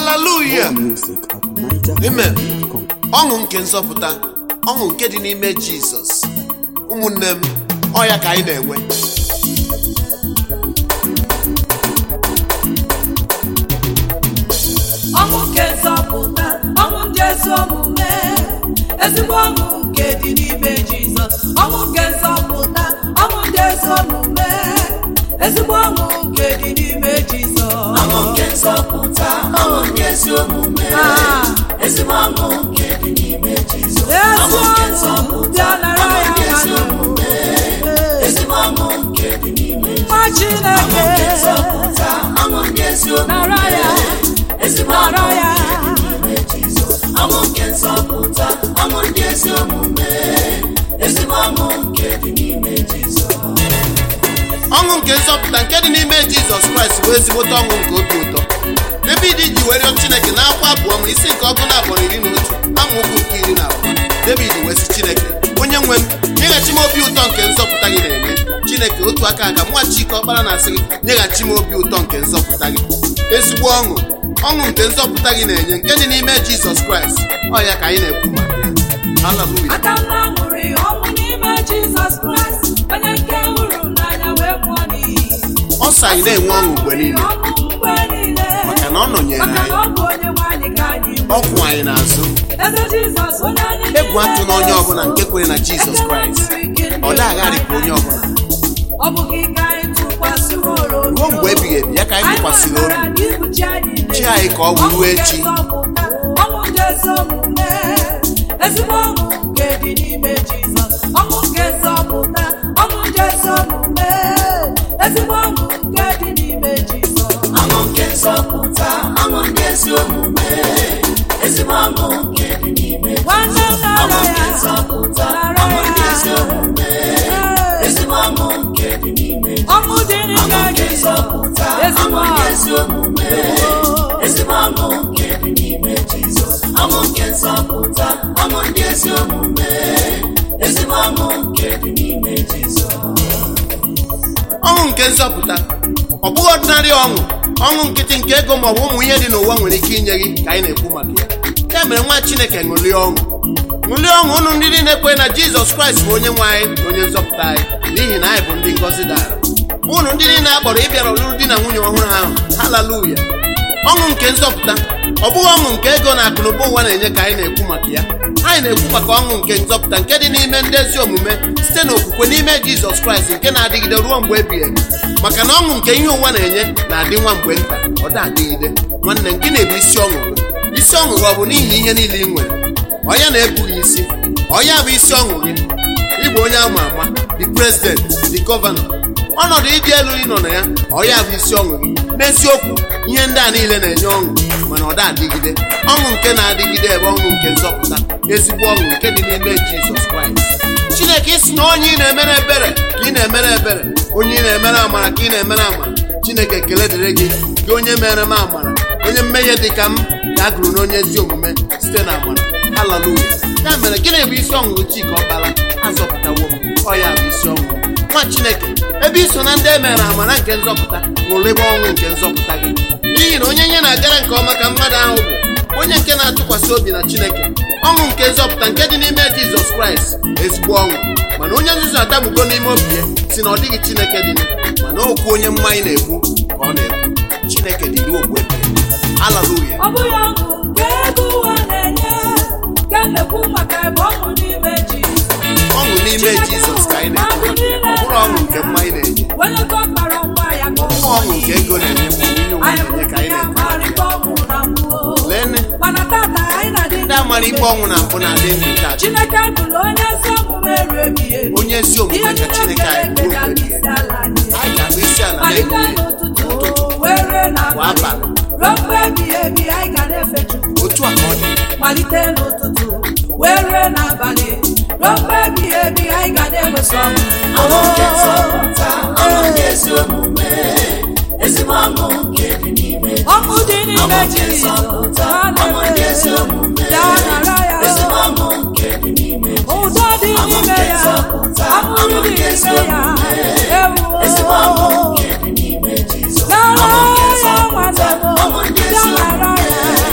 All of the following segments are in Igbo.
Hallelujah. Amen. Ọṅụ nke nzọpụta, ọṅụ nke dị n'ime Jizọs. Ụmụnne m, ọ ya ka anyị na-enwe. Ọṅụ nke nzọpụta, ọṅụ ndị ezi omume, ezigbo ọṅụ nke dị n'ime Jizọs. Ọṅụ nke nzọpụta, ọṅụ ndị ezi omume, ezigbo ọṅụ nke dị n'ime Jizọs. Ọṅụ nke nzọpụta, ọṅụ ndị ezi omume, ezigbo ọṅụ nke dị n'ime Jizọs. Ọṅụ nke nzọpụta, ọṅụ ndị ezi omume, ezigbo ọṅụ nke dị n'ime Jizọs. Nwa Chineke, ọṅụ nke nzọpụta, ọṅụ ndị ezi omume, ezigbo ọṅụ nke dị n'ime Jizọs. Ọṅụ nke nzọpụta, ọṅụ ndị ezi omume, ezigbo ọṅụ nke dị n'ime Jizọs. Ọṅụ nke nzọpụta nke dị n'ime Jizọs Kraịst bụ ezigbote ọṅụ nke obi ụtọ. David ji were rịọ Chineke n'akwụkwọ Abụ Ọma isi nke ọgụ na 11 amaokwu nke 12. David wee sị Chineke, onye nwe m, nyeghachi m obi ụtọ nke nzọpụta gị na-enye. Chineke otu aka ka nwa Chike ọkpara na-asị gị, nyeghachi m obi ụtọ nke nzọpụta gị. Ezigbo ọṅụ nke nzọpụta gị na-enye nke dị n'ime Jizọs Kraịst. Ọ ya ka anyị na-ekwu maka ya. Hallelujah. aka m na-aṅụrị ọṅụ n'ime Jizọs Kraịst, onye nke hụrụ m n'anya wee pụọ n'iyi. Ọ sị anyị na-enwe ọṅụ mgbe niile maka na ọ nọnyere anyị, ọ kwụ anyị n'azụ. Egwu atụ na onye ọbụla nke kwere na Jizọs Kraịst, ọ dagharịpụ onye ọbụla ruo mgbe ebighị ebi. Ya ka anyị tụkwasịrị obi, chi anyị ka ọ bụ ruo echi. Ezigbo ọṅụ nke dị n'ime Jizọs, ọṅụ nke nzọpụta, ọṅụ ndị ezi omume, ezigbo ọṅụ nke dị n'ime Jizọs. Ọṅụ nke nzọpụta, ọṅụ ndị ezi omume, ezigbo ọṅụ nke dị n'ime Jizọs. Ọṅụ nke nzọpụta, ọṅụ ndị ezi omume, ezigbo ọṅụ nke dị n'ime Jizọs. Ọṅụ dị n'ime Jizọs, ọṅụ ndị ezi omume, ezigbo ọṅụ nke dị n'ime Jizọs. Ọṅụ nke nzọpụta, ọṅụ ndị ezi omume, ezigbo ọṅụ nke dị n'ime Jizọs. Ọṅụ nke nzọpụta ọ bụghị ọdịnarị ọṅụ nkịtị nke ego ma ọ bụ ụmụ ihe dị n'ụwa nwere ike inye gị ka anyị na-ekwu maka ya. Ya mere nwa Chineke ṅụlie ọṅụ unu ndị niile kwere na Jizọs Kraịst bụ onye nwe anyị na onye nzọpụta anyị, n'ihi na anyị bụ ndị ngọzi dara. Unu ndị niile akpọrọ ịbịara ọlụlụ di na nwunye ọhụrụ ahụ, haleluya. Ọṅụ nke nzọpụta ọ bụghị ọṅụ nke ego na akụ na ụba ụwa na-enye ka anyị na-ekwu maka ya. Anyị na-ekwu maka ọṅụ nke nzọpụta nke dị n'ime ndị ezi omume site n'okwukwe n'ime Jizọs Kraịst, nke na-adịgide ruo mgbe ebighị ebi. Maka na ọṅụ nke ihe ụwa na-enye na-adị nwa mgbe nta, ọ da-adịgide. Nwanne m, gị na-ebu isi ọṅụ gị. Isi ọṅụ gị ọ bụ n'ihi ihe niile ị nwere? Ọya na-ebughị isi, ọya bụ isi ọṅụ gị. Ịbụ onye ama ama, the president, the governor, ọnọdụ ịdị elu ị nọ na ya, ọya bụ isi ọṅụ gị. N'eziokwu, ihe ndị a niile na-enye ọṅụ, mana ọ da-adịgide. Ọṅụ nke na-adịgide ebe ọṅụ nke nzọpụta, ezigbo ọṅụ nke dị n'ime Jizọs Kraịst. Chineke isi na onye ị na-emere ebere ka ị na-emere ebere, onye ị na-emere amara ka ị na-emere amara. Chineke ekele dịrị gị, gị onye mere m amara, onye mmehie dị ka m ka a gụrụ n'onye ezi omume site na amara. Haleluya. Ya mere gịnị bụ isi ọṅụ Chika ọkpara? Azọpụtawo m, ọ ya bụ isi ọṅụ nwa Chineke. Ebe iso na ndị emere amara nke nzọpụta, ṅụrịba ọṅụ nke nzọpụta gị, n'ihi na onye ihe na-agara nke ọma ka mmadụ ahụ bụ onye nke na-atụkwasị obi na Chineke. Ọṅụ nke nzọpụta nke dị n'ime Jizọs Kraịst, ezigbo ọṅụ. Mana onye nzuzu adagbugo n'ime obi ya si na ọ dịghị Chineke dị, mana okwu onye mmanya na-ekwu ka ọ na-ekwu. Chineke dị ruo mgbe ebighị. Haleluya. Ọ bụghị ọṅụ nke ego ụwa na-enye ka a na-ekwu maka ebe ọṅụ n'ime Jizọs. Ọṅụ n'ime Jizọs ka anyị na-ekwu, ọ bụrụ ọṅụ nke mmanya na-enye. Onye ka ọ kpara nwa ya ka ọ Ọ ọṅụ nke ego na-enye ma onye ụwa na-enye ka anyị na-ekwu. Lene, ndị amara ikpe ọnwụ na mbụ na-adị ndụ taa. Chineke bụrụ onye ezi omume ruo ebighị ebi. Onye ezi omume ka Chineke anyị bụ oge ebighị ebi. Anyị ga-abụ isi ala malite na-ekwu n'ụtụtụ were kwa abalị. ruo mgbe ebighị ebi anyị ga na-efe Chukwu. Otu a ka ọ dị. Malite n'ụtụtụ were n'abalị ruo mgbe ebighị ebi anyị ga na-enwesị ọṅụ. Ọṅụ nke nzọpụta, ọṅụ ndị ezi omume, ezigbo ọṅụ nke dị n'ime Jizọs. Ọṅụ dị n'ime Jizọs, ọṅụ ndị ezi omume, ezigbo ọṅụ nke dị n'ime Jizọs. ụzọ dị n'ime ya, ọṅụ dị n'ime ya, ezigbo ọṅụ nke dị n'ime Jizọs. nara ya nwanne m, nara ya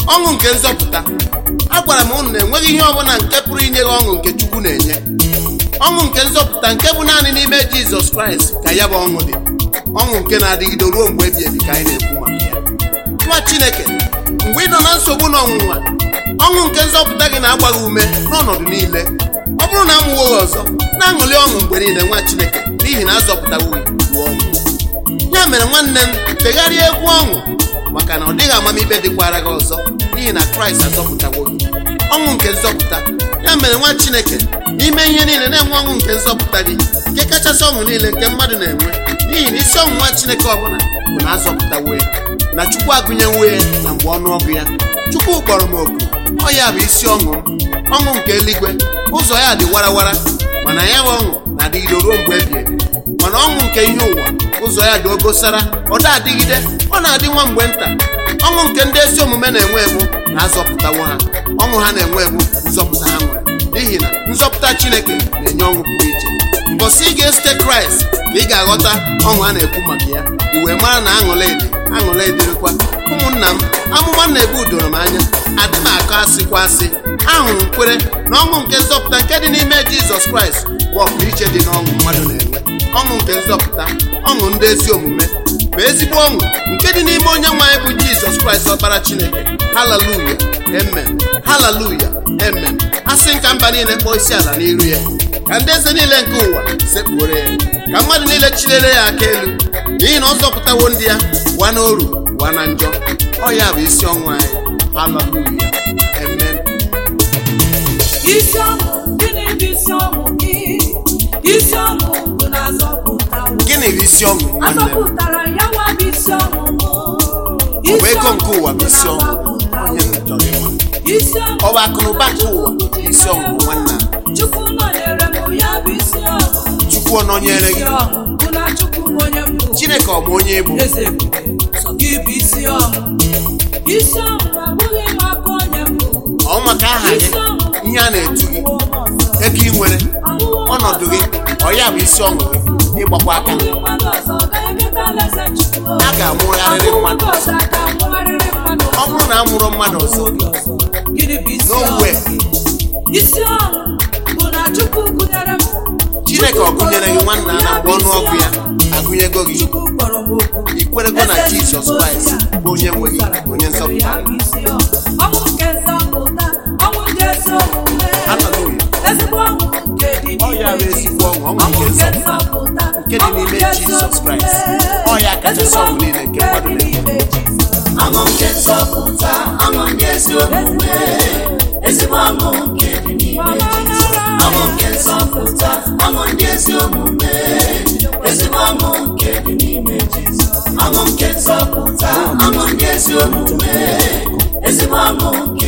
ọṅụ nke nzọpụta. Agwara m unu na enweghị ihe ọbụla nke pụrụ inye gị ọṅụ nke Chukwu na-enye. Ọṅụ nke nzọpụta nke bụ naanị n'ime Jizọs Kraịst ka ya bụ ọṅụ dị. Ọṅụ nke na-adịgide ruo mgbe ebighị ebi ka anyị na-ekwu maka ya. Nwa Chineke, mgbe ị nọ na nsogbu na ọnwụnwa, ọṅụ nke nzọpụta gị na-agba gị ume n'ọnọdụ niile. Ọ bụrụ na amụwo gị ọzọ, na-aṅụrị ọṅụ mgbe niile nwa Chineke, n'ihi na azọpụtawo gị bụ ọṅụ. Ya mere nwanne m, tegharịa egwu ọṅụ, maka na ọ dịghị amamikpe dịkwara gị ọzọ, n'ihi na Kraịst azọpụtawo gị. Ọṅụ nke nzọpụta. Ya mere nwa Chineke, n'ime ihe niile na-enwe ọṅụ nke nzọpụta gị, nke kachasị ọṅụ niile nke mmadụ na-enwe, n'ihi na isi ọṅụ nwa Chineke ọbụla bụ na azọpụtawo ya, na Chukwu agụnyewo ya na mgbe ọnụọgụ ya. Chukwu kpọrọ m oku, ọ ya bụ isi ọṅụ m, ọṅụ nke eluigwe. Ụzọ ya dị warawara, mana ya bụ ọṅụ na-adịgide ruo mgbe ebighị ebi. Mana ọṅụ nke ihe ụwa, ụzọ ya dị obosara, ọ na-adịgide, ọ na-adị nwa mgbe nta. Ọṅụ nke ndị ezi omume na-enwe ebu na-azọpụtawo ha. Ọṅụ ha na-enwe ebu nzọpụta ha nwere, n'ihi na nzọpụta Chineke na-enye ọṅụ pụrụ iche. Mbọsị ị ga-esite Kraịst ka ị ga-aghọta ọṅụ a na-ekwu maka ya, i wee mara na aṅụla edịrịkwa. Ụmụnna m, amụma na-ebu doro m anya, adị m akọ asịkwa asị. Ahụrụ m kwere na ọṅụ nke nzọpụta nke dị n'ime Jizọs Kraịst bụ ọpụrụiche dị n'ọṅụ mmadụ na-enwe. Ọṅụ nke nzọpụta, ọṅụ ndị ezi omume, bụ ezigbo ọṅụ nke dị n'ime onye nwe anyị bụ Jizọs Kraịst ọkpara Chineke. Haleluya, amen. Haleluya, amen. Asị nka mba niile kpọọ isi ala n'iru ya, ka ndị eze niile nke ụwa sekpuoro ya, ka mmadụ niile chilere ya aka elu, n'ihi na ọ zọpụtawo ndị ya pụọ n'oru pụọ na njọ. Ọ ya bụ isi ọṅụ anyị. Haleluya, amen. Isi ọṅụ, gịnị bụ isi ọṅụ gị? Isi ọṅụ bụ na azọpụtawo. Gịnị bụ isi ọṅụ nwanne m? Azọpụtara ya nwa bụ isi ọṅụ m. Ọ bụ ego nke ụwa bụ isi ọṅụ onye m chọrọ ịnwe. Ọ bụ akụnụba nke ụwa bụ isi ọṅụ nwanne m. Chukwu nọnyere m, ya bụ isi ọṅụ. Chukwu ọ nọnyere gị? Isi ọṅụ bụ na Chukwu bụ onye m bụ. Chineke ọ bụ onye ịbụ? Eze ebube, sọ gị bụ isi ọṅụ. Isi ọṅụ abụghị maka onye m bụ. Ọ maka aha gị, ihe a na-etu gị, ego ị nwere, ọnọdụ gị, ọ ya bụ isi ọṅụ gị, ịgbakwa aka. A ga-amụgharịrị mmadụ ọzọ. Ọ bụrụ na a mụrụ mmadụ ọzọ, n'onwe Chineke ọ gụnyere gị nwanna na mgbe ọnụọgụ ya agụnyego gị. I kwerego na Jizọs Kraịst bụ onye nwe gị, onye nzọpụta. Haleluya. Ọ ya bụ ezigbo ọṅụ, ọṅụ nke nzọpụta nke dị n'ime Jizọs Kraịst. Ọ ya kachasị ọṅụ niile nke mmadụ na-enwe. Ọṅụ nke nzọpụta, ọṅụ ndị ezi omume, ezigbo ọṅụ nke dị n'ime Jizọs. Ọṅụ nke nzọpụta, ọṅụ ndị ezi omume, ezigbo ọṅụ nke dị n'ime Jizọs. Ọṅụ nke nzọpụta, ọṅụ ndị ezi omume, ezigbo ọṅụ